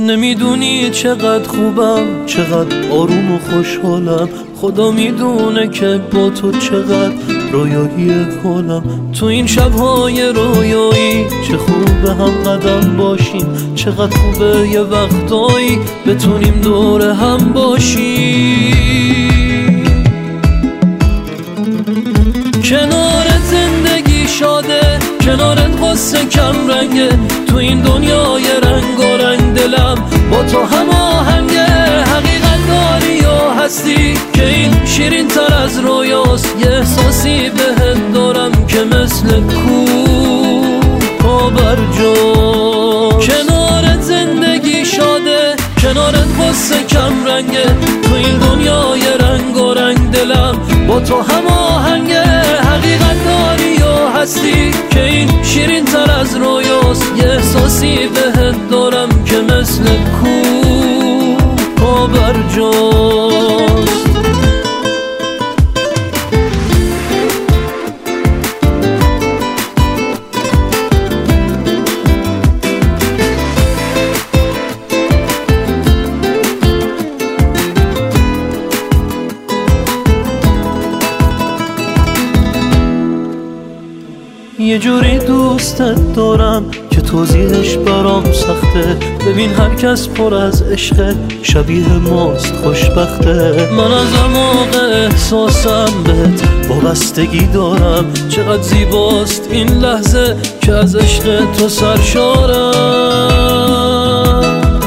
نمیدونی چقدر خوبم، چقدر آروم و خوشحالم. خدا میدونه که با تو چقدر رویایی کنم. تو این شبهای رویایی چه خوبه هم قدم باشیم، چقدر خوبه یه وقتایی بتونیم دور هم باشیم. کنارت زندگی شاده، کنارت قصه کم رنگه. تو این دنیای رنگ و رنگ دلم با تو هماهنگه. حقیقت داری و هستی که این شیرین تر از رویاست. یه احساسی بهت دارم که مثل کوه پا بر جا. کنارت زندگی شاده، کنارت قصه کم رنگه. تو این دنیای رنگ و رنگ دلم با تو هماهنگه. حقیقت داری و هستی که این شیرین تر از رویاست. یه احساسی بهت دارم که مثل کوه پا بر جاست. یه جوری دوستت دارم که توضیحش برام سخته. ببین هر کس پر از عشق، شبیه ماست خوشبخته. من از موقع احساسم بهت وابستگی دارم. چقدر زیباست این لحظه که از عشق تو سرشارم.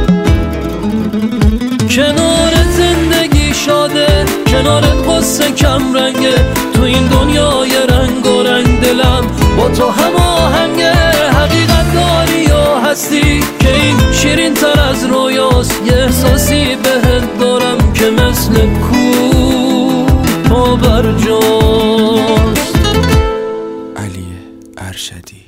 کنارت زندگی شاده، کنارت قصه کم رنگه. تو این دنیای رنگ و رنگ دلم با تو هماهنگه. حقیقت داری و هستی که این شیرین تر از رویاست. یه احساسی بهت دارم که مثل کوه پا بر جاست. علی ارشدی.